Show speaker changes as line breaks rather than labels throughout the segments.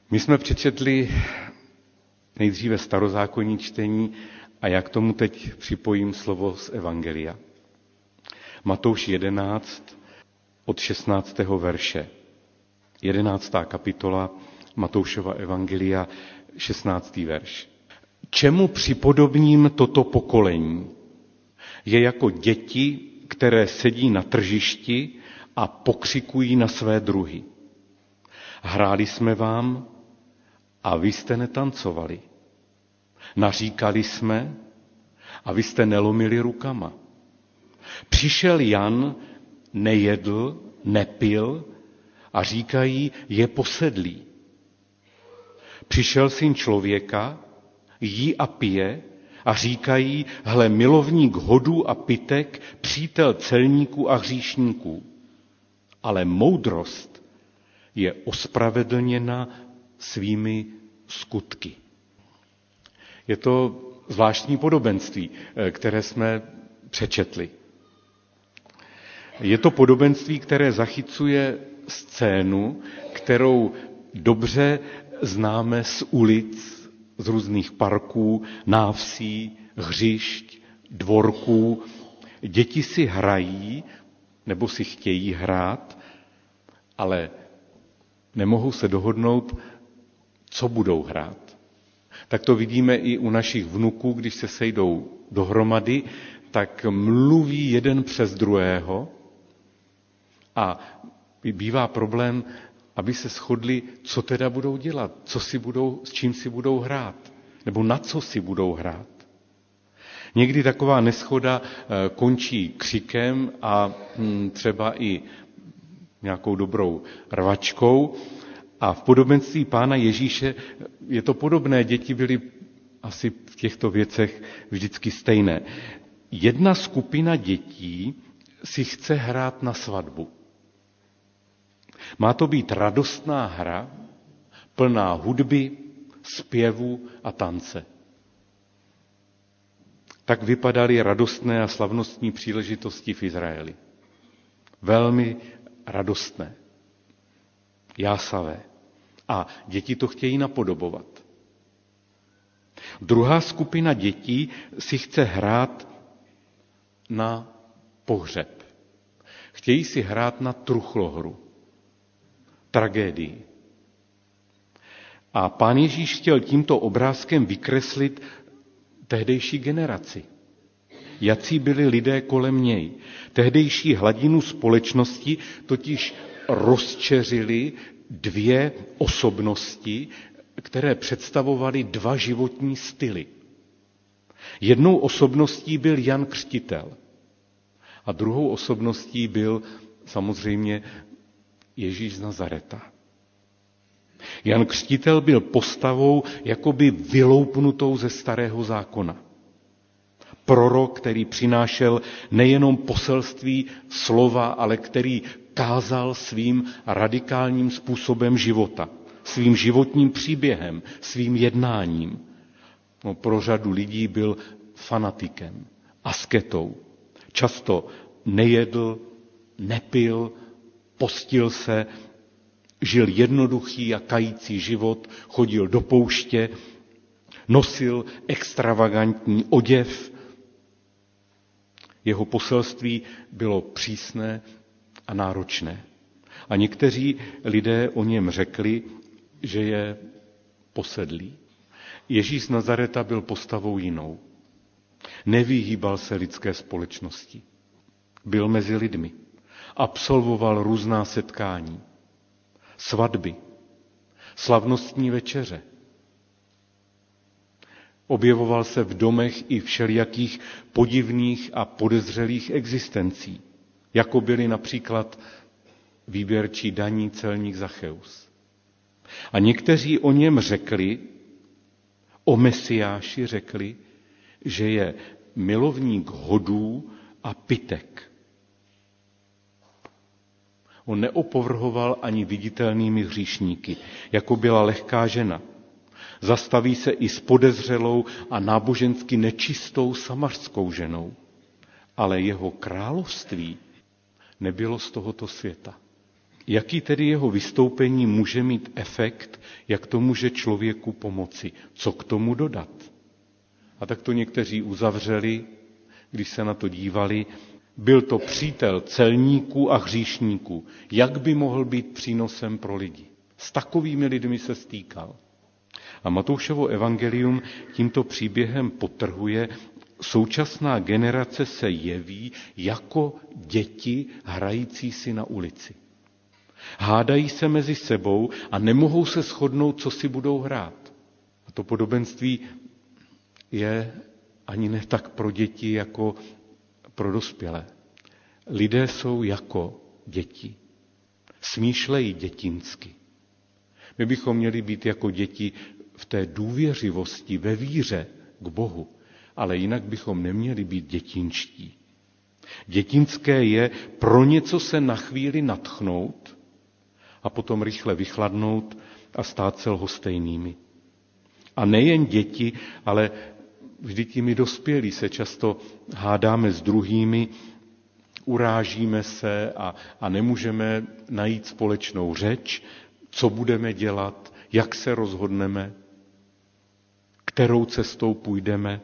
My jsme přečetli nejdříve starozákonní čtení a já k tomu teď připojím slovo z Evangelia. Matouš 11 od 16. verše. 11. kapitola Matoušova Evangelia, 16. verš. Čemu připodobním toto pokolení? Je jako děti, které sedí na tržišti a pokřikují na své druhy. Hráli jsme vám a vy jste netancovali. Naříkali jsme a vy jste nelomili rukama. Přišel Jan, nejedl, nepil a říkají, je posedlý. Přišel Syn člověka, jí a pije a říkají, hle, milovník hodů a pitek, přítel celníků a hříšníků. Ale moudrost je ospravedlněna svými skutky. Je to zvláštní podobenství, které jsme přečetli. Je to podobenství, které zachycuje scénu, kterou dobře známe z ulic, z různých parků, návsí, hřišť, dvorků. Děti si hrají, nebo si chtějí hrát, ale nemohou se dohodnout, co budou hrát. Tak to vidíme i u našich vnuků, když se sejdou dohromady, tak mluví jeden přes druhého a bývá problém, aby se shodli, co teda budou dělat, s čím si budou hrát, nebo na co si budou hrát. Někdy taková neshoda končí křikem a třeba i nějakou dobrou rvačkou. A v podobenství Pána Ježíše je to podobné. Děti byly asi v těchto věcech vždycky stejné. Jedna skupina dětí si chce hrát na svatbu. Má to být radostná hra, plná hudby, zpěvu a tance. Tak vypadaly radostné a slavnostní příležitosti v Izraeli. Velmi radostné, jásavé. A děti to chtějí napodobovat. Druhá skupina dětí si chce hrát na pohřeb. Chtějí si hrát na truchlohru, tragédii. A Pán Ježíš chtěl tímto obrázkem vykreslit tehdejší generaci. Jací byli lidé kolem něj. Tehdejší hladinu společnosti totiž rozčeřily dvě osobnosti, které představovaly dva životní styly. Jednou osobností byl Jan Křtitel a druhou osobností byl samozřejmě Ježíš z Nazareta. Jan Křtitel byl postavou jakoby vyloupnutou ze Starého zákona. Prorok, který přinášel nejenom poselství slova, ale který kázal svým radikálním způsobem života, svým životním příběhem, svým jednáním. Pro řadu lidí byl fanatikem, asketou. Často nejedl, nepil, postil se, žil jednoduchý a kající život, chodil do pouště, nosil extravagantní oděv. Jeho poselství bylo přísné a náročné. A někteří lidé o něm řekli, že je posedlý. Ježíš z Nazareta byl postavou jinou. Nevyhýbal se lidské společnosti. Byl mezi lidmi. Absolvoval různá setkání, svatby, slavnostní večeře. Objevoval se v domech i všelijakých podivných a podezřelých existencí, jako byly například výběrčí daní celník Zacheus. A někteří o něm řekli, o Mesiáši řekli, že je milovník hodů a pitek. On neopovrhoval ani viditelnými hříšníky, jako byla lehká žena. Zastaví se i s podezřelou a nábožensky nečistou samařskou ženou. Ale jeho království nebylo z tohoto světa. Jaký tedy jeho vystoupení může mít efekt, jak to může člověku pomoci, co k tomu dodat? A tak to někteří uzavřeli, když se na to dívali. Byl to přítel celníků a hříšníků. Jak by mohl být přínosem pro lidi? S takovými lidmi se stýkal. A Matoušovo evangelium tímto příběhem podtrhuje, současná generace se jeví jako děti hrající si na ulici. Hádají se mezi sebou a nemohou se shodnout, co si budou hrát. A to podobenství je ani ne tak pro děti, jako pro dospělé. Lidé jsou jako děti. Smýšlejí dětinsky. My bychom měli být jako děti v té důvěřivosti, ve víře k Bohu, ale jinak bychom neměli být dětinští. Dětinské je pro něco se na chvíli nadchnout a potom rychle vychladnout a stát se lhostejnými. A nejen děti, ale vždyť i my dospělí se často hádáme s druhými, urážíme se a nemůžeme najít společnou řeč, co budeme dělat, jak se rozhodneme, kterou cestou půjdeme.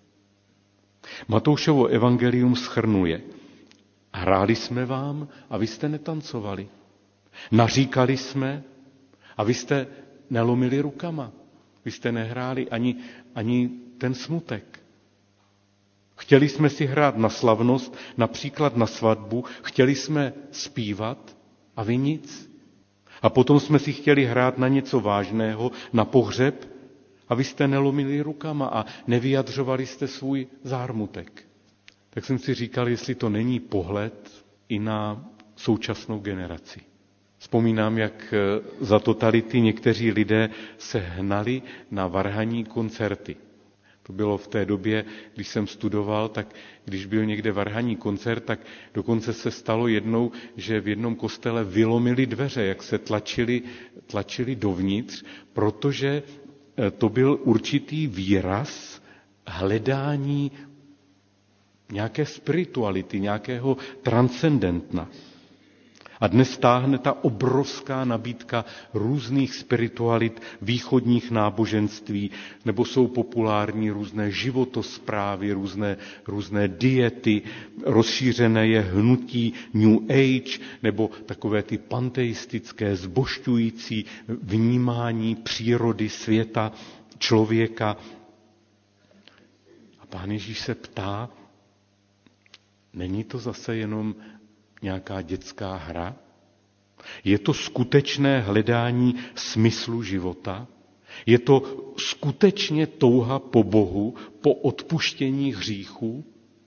Matoušovo evangelium shrnuje. Hráli jsme vám a vy jste netancovali. Naříkali jsme a vy jste nelomili rukama. Vy jste nehráli ani ten smutek. Chtěli jsme si hrát na slavnost, například na svatbu, chtěli jsme zpívat a vy nic. A potom jsme si chtěli hrát na něco vážného, na pohřeb, a vy jste nelomili rukama a nevyjadřovali jste svůj zármutek. Tak jsem si říkal, jestli to není pohled i na současnou generaci. Vzpomínám, jak za totality někteří lidé se hnali na varhanní koncerty. To bylo v té době, když jsem studoval, tak když byl někde varhanní koncert, tak dokonce se stalo jednou, že v jednom kostele vylomili dveře, jak se tlačili dovnitř, protože to byl určitý výraz hledání nějaké spirituality, nějakého transcendentna. A dnes táhne ta obrovská nabídka různých spiritualit, východních náboženství, nebo jsou populární různé životosprávy, různé diety, rozšířené je hnutí New Age, nebo takové ty panteistické, zbožťující vnímání přírody, světa, člověka. A Pán Ježíš se ptá, není to zase jenom nějaká dětská hra? Je to skutečné hledání smyslu života? Je to skutečně touha po Bohu, po odpuštění hříchů?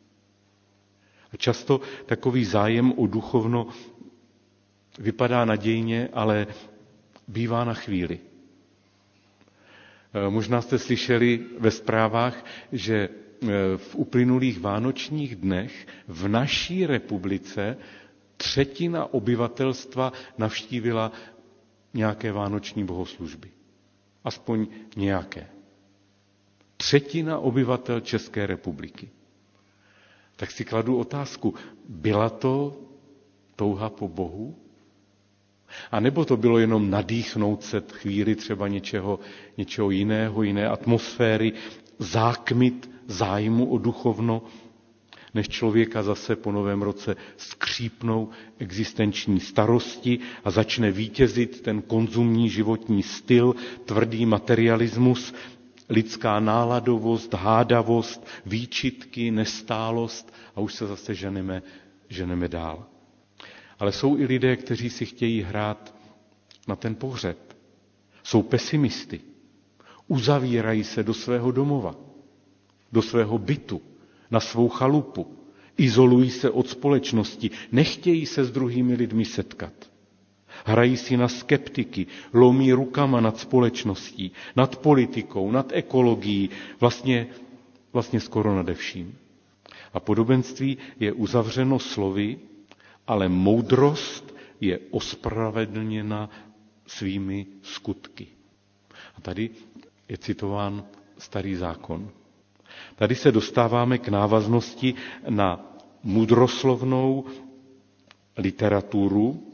A často takový zájem o duchovno vypadá nadějně, ale bývá na chvíli. Možná jste slyšeli ve zprávách, že v uplynulých vánočních dnech v naší republice 1/3 obyvatelstva navštívila nějaké vánoční bohoslužby. Aspoň nějaké. 1/3 obyvatel České republiky. Tak si kladu otázku, byla to touha po Bohu? A nebo to bylo jenom nadýchnout se chvíli třeba něčeho jiného, jiné atmosféry, zákmit zájmu o duchovno, než člověka zase po novém roce skřípnou existenční starosti a začne vítězit ten konzumní životní styl, tvrdý materialismus, lidská náladovost, hádavost, výčitky, nestálost a už se zase ženeme dál. Ale jsou i lidé, kteří si chtějí hrát na ten pohřeb. Jsou pesimisty. Uzavírají se do svého domova, do svého bytu, na svou chalupu. Izolují se od společnosti, nechtějí se s druhými lidmi setkat. Hrají si na skeptiky, lomí rukama nad společností, nad politikou, nad ekologií, vlastně skoro nade vším. A podobenství je uzavřeno slovy, ale moudrost je ospravedlněna svými skutky. A tady je citován Starý zákon. Tady se dostáváme k návaznosti na mudroslovnou literaturu,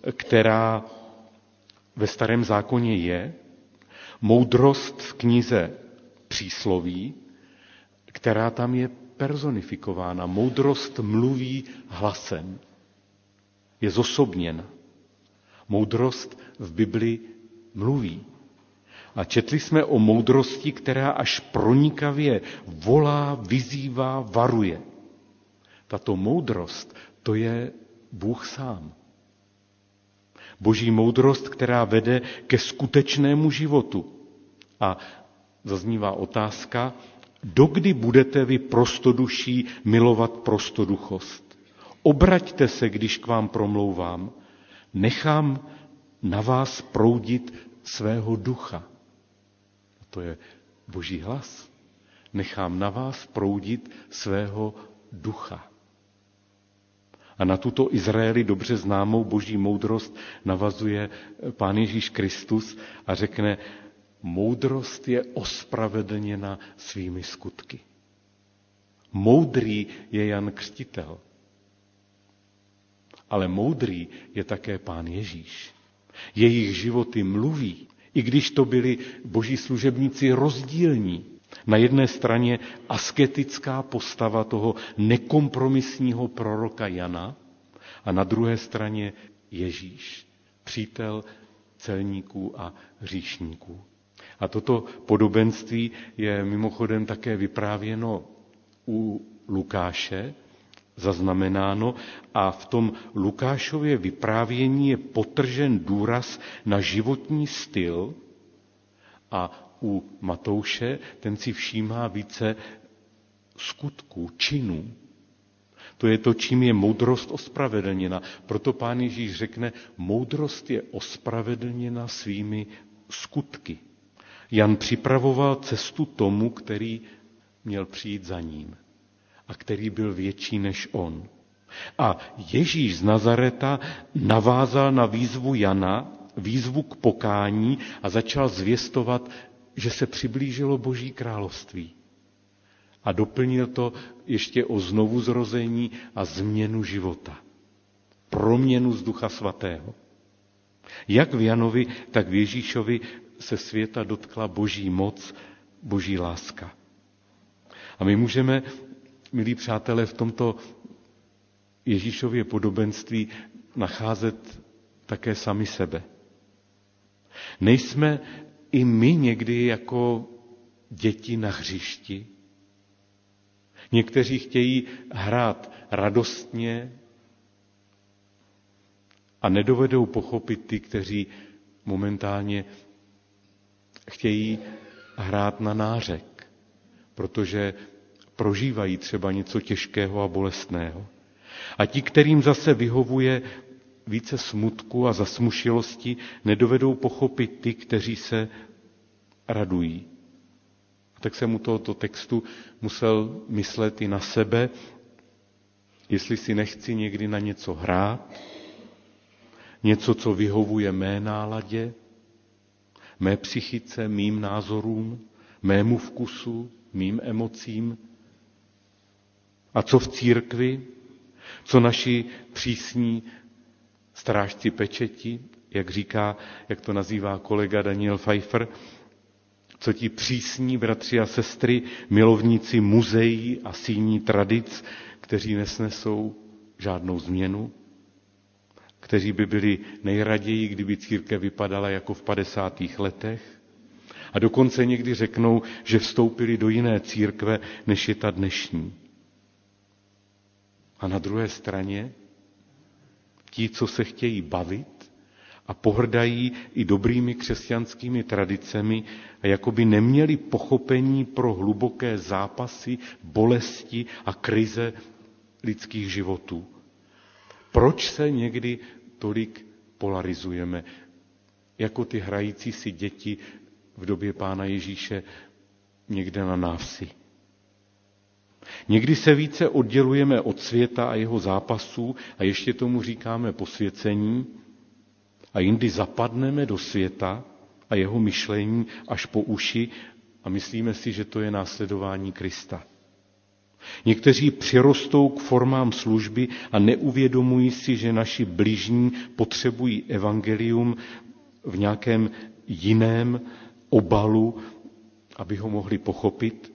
která ve Starém zákoně je, moudrost v knize Přísloví, která tam je personifikována. Moudrost mluví hlasem, je zosobněna. Moudrost v Bibli mluví. A četli jsme o moudrosti, která až pronikavě volá, vyzývá, varuje. Tato moudrost, to je Bůh sám. Boží moudrost, která vede ke skutečnému životu. A zaznívá otázka, dokdy budete vy prostoduší milovat prostoduchost? Obraťte se, když k vám promlouvám, nechám na vás proudit svého ducha. To je Boží hlas. Nechám na vás proudit svého ducha. A na tuto Izraeli dobře známou Boží moudrost navazuje Pán Ježíš Kristus a řekne, moudrost je ospravedlněna svými skutky. Moudrý je Jan Křtitel. Ale moudrý je také Pán Ježíš. Jejich životy mluví, i když to byli boží služebníci rozdílní. Na jedné straně asketická postava toho nekompromisního proroka Jana a na druhé straně Ježíš, přítel celníků a hříšníků. A toto podobenství je mimochodem také vyprávěno u Lukáše, zaznamenáno, a v tom Lukášově vyprávění je podtržen důraz na životní styl a u Matouše ten si všímá více skutků, činů. To je to, čím je moudrost ospravedlněna. Proto Pán Ježíš řekne, moudrost je ospravedlněna svými skutky. Jan připravoval cestu tomu, který měl přijít za ním a který byl větší než on. A Ježíš z Nazareta navázal na výzvu Jana, výzvu k pokání a začal zvěstovat, že se přiblížilo Boží království. A doplnil to ještě o znovuzrození a změnu života. Proměnu z Ducha Svatého. Jak v Janovi, tak v Ježíšovi se světa dotkla Boží moc, Boží láska. A my můžeme, milí přátelé, v tomto Ježíšově podobenství nacházet také sami sebe. Nejsme i my někdy jako děti na hřišti? Někteří chtějí hrát radostně a nedovedou pochopit ty, kteří momentálně chtějí hrát na nářek, protože prožívají třeba něco těžkého a bolestného. A ti, kterým zase vyhovuje více smutku a zasmušilosti, nedovedou pochopit ty, kteří se radují. A tak jsem u tohoto textu musel myslet i na sebe, jestli si nechci někdy na něco hrát, něco, co vyhovuje mé náladě, mé psychice, mým názorům, mému vkusu, mým emocím. A co v církvi, co naši přísní strážci pečeti, jak to nazývá kolega Daniel Pfeiffer, co ti přísní bratři a sestry, milovníci muzeí a síní tradic, kteří nesnesou žádnou změnu, kteří by byli nejraději, kdyby církev vypadala jako v 50. letech. A dokonce někdy řeknou, že vstoupili do jiné církve, než je ta dnešní. A na druhé straně ti, co se chtějí bavit a pohrdají i dobrými křesťanskými tradicemi a jakoby neměli pochopení pro hluboké zápasy, bolesti a krize lidských životů. Proč se někdy tolik polarizujeme, jako ty hrající si děti v době Pána Ježíše někde na návsi? Někdy se více oddělujeme od světa a jeho zápasů a ještě tomu říkáme posvěcení a jindy zapadneme do světa a jeho myšlení až po uši a myslíme si, že to je následování Krista. Někteří přirostou k formám služby a neuvědomují si, že naši bližní potřebují evangelium v nějakém jiném obalu, aby ho mohli pochopit.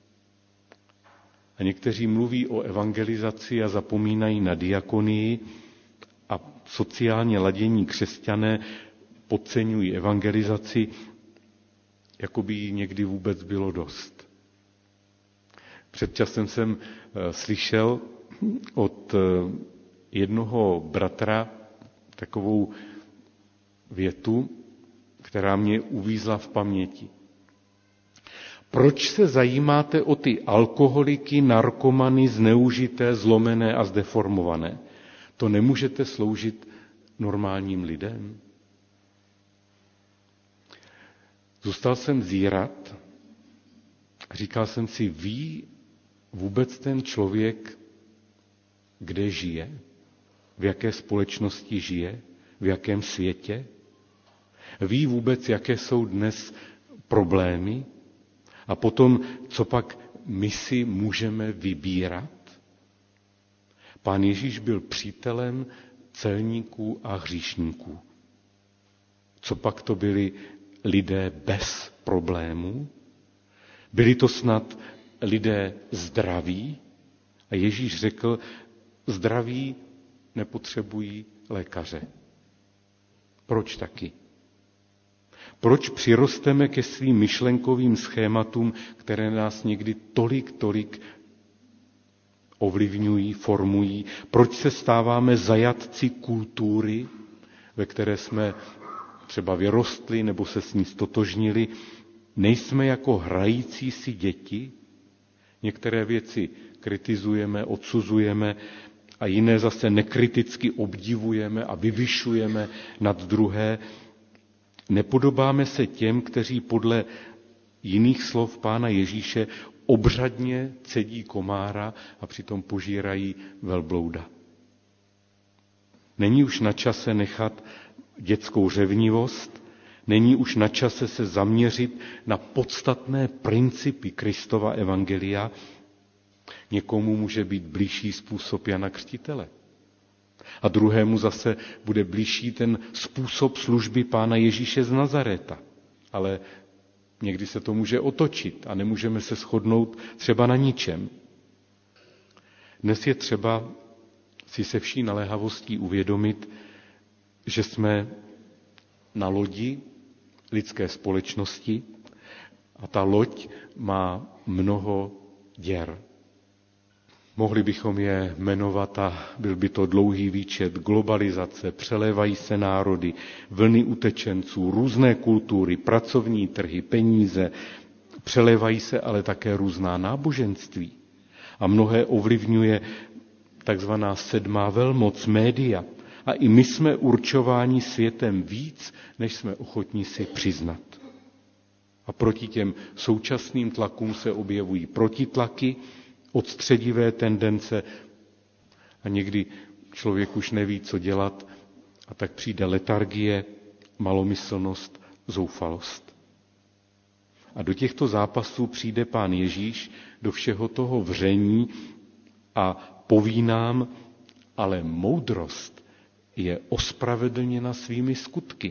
A někteří mluví o evangelizaci a zapomínají na diakonii a sociálně ladění křesťané podceňují evangelizaci, jako by jí někdy vůbec bylo dost. Před časem jsem slyšel od jednoho bratra takovou větu, která mě uvízla v paměti. Proč se zajímáte o ty alkoholiky, narkomany, zneužité, zlomené a zdeformované? To nemůžete sloužit normálním lidem? Zůstal jsem zírat a říkal jsem si, ví vůbec ten člověk, kde žije? V jaké společnosti žije? V jakém světě? Ví vůbec, jaké jsou dnes problémy? A potom, co pak my si můžeme vybírat? Pán Ježíš byl přítelem celníků a hříšníků. Co pak to byli lidé bez problémů? Byli to snad lidé zdraví? A Ježíš řekl, zdraví nepotřebují lékaře. Proč taky? Proč přirosteme ke svým myšlenkovým schématům, které nás někdy tolik ovlivňují, formují? Proč se stáváme zajatci kultury, ve které jsme třeba vyrostli nebo se s ní stotožnili? Nejsme jako hrající si děti? Některé věci kritizujeme, odsuzujeme a jiné zase nekriticky obdivujeme a vyvyšujeme nad druhé. Nepodobáme se těm, kteří podle jiných slov Pána Ježíše obřadně cedí komára a přitom požírají velblouda. Není už na čase nechat dětskou řevnivost, není už na čase se zaměřit na podstatné principy Kristova evangelia. Někomu může být blížší způsob Jana Křtitele. A druhému zase bude blížší ten způsob služby Pána Ježíše z Nazaréta. Ale někdy se to může otočit a nemůžeme se shodnout třeba na ničem. Dnes je třeba si se vší naléhavostí uvědomit, že jsme na lodi lidské společnosti a ta loď má mnoho děr. Mohli bychom je jmenovat a byl by to dlouhý výčet. Globalizace, přelévají se národy, vlny utečenců, různé kultury, pracovní trhy, peníze, přelévají se ale také různá náboženství. A mnohé ovlivňuje takzvaná sedmá velmoc, média. A i my jsme určováni světem víc, než jsme ochotní si přiznat. A proti těm současným tlakům se objevují protitlaky, odstředivé tendence a někdy člověk už neví, co dělat a tak přijde letargie, malomyslnost, zoufalost. A do těchto zápasů přijde Pán Ježíš, do všeho toho vření a poví nám, ale moudrost je ospravedlněna svými skutky.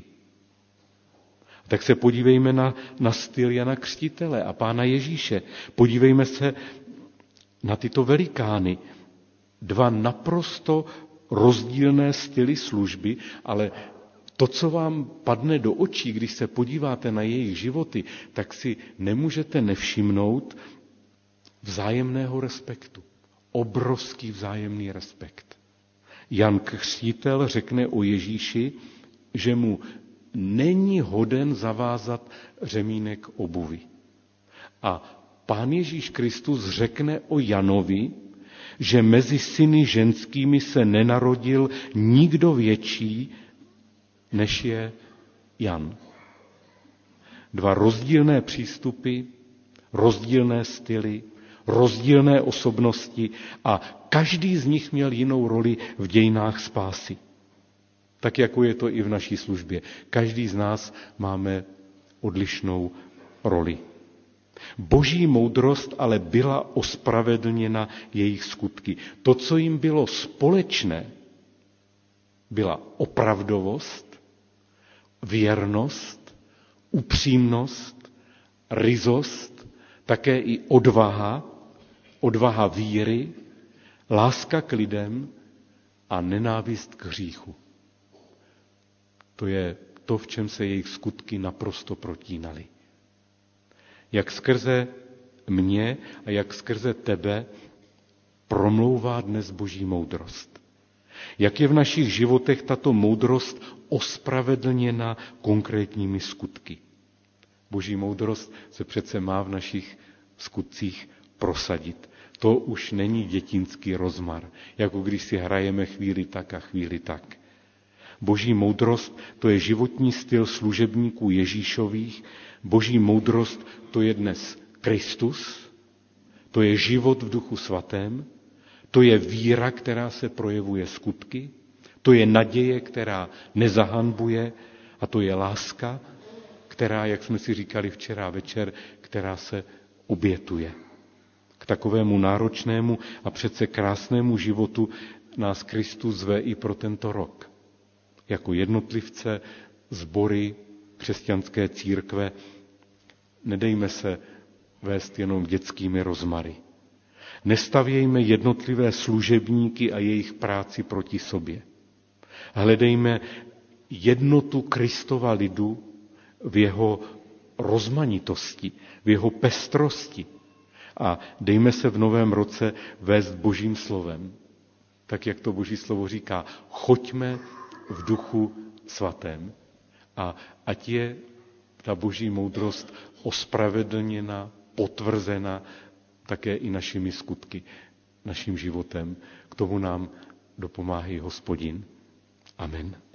Tak se podívejme na styl Jana Křtitele a Pána Ježíše. Podívejme se na tyto velikány. Dva naprosto rozdílné styly služby, ale to, co vám padne do očí, když se podíváte na jejich životy, tak si nemůžete nevšimnout vzájemného respektu. Obrovský vzájemný respekt. Jan Křtitel řekne o Ježíši, že mu není hoden zavázat řemínek obuvi. A Pán Ježíš Kristus řekne o Janovi, že mezi syny ženskými se nenarodil nikdo větší, než je Jan. Dva rozdílné přístupy, rozdílné styly, rozdílné osobnosti a každý z nich měl jinou roli v dějinách spásy. Tak jako je to i v naší službě. Každý z nás máme odlišnou roli. Boží moudrost ale byla ospravedlněna jejich skutky. To, co jim bylo společné, byla opravdovost, věrnost, upřímnost, ryzost, také i odvaha víry, láska k lidem a nenávist k hříchu. To je to, v čem se jejich skutky naprosto protínaly. Jak skrze mě a jak skrze tebe promlouvá dnes Boží moudrost. Jak je v našich životech tato moudrost ospravedlněna konkrétními skutky. Boží moudrost se přece má v našich skutcích prosadit. To už není dětinský rozmar, jako když si hrajeme chvíli tak a chvíli tak. Boží moudrost, to je životní styl služebníků Ježíšových. Boží moudrost, to je dnes Kristus, to je život v Duchu Svatém, to je víra, která se projevuje skutky, to je naděje, která nezahanbuje, a to je láska, která, jak jsme si říkali včera večer, která se obětuje. K takovému náročnému a přece krásnému životu nás Kristus zve i pro tento rok. Jako jednotlivce, sbory, křesťanské církve, nedejme se vést jenom dětskými rozmary. Nestavějme jednotlivé služebníky a jejich práci proti sobě. Hledejme jednotu Kristova lidu v jeho rozmanitosti, v jeho pestrosti. A dejme se v novém roce vést Božím slovem. Tak, jak to Boží slovo říká, choďme v Duchu Svatém. A ať je ta Boží moudrost ospravedlněna, potvrzena také i našimi skutky, naším životem. K tomu nám dopomáhá Hospodin. Amen.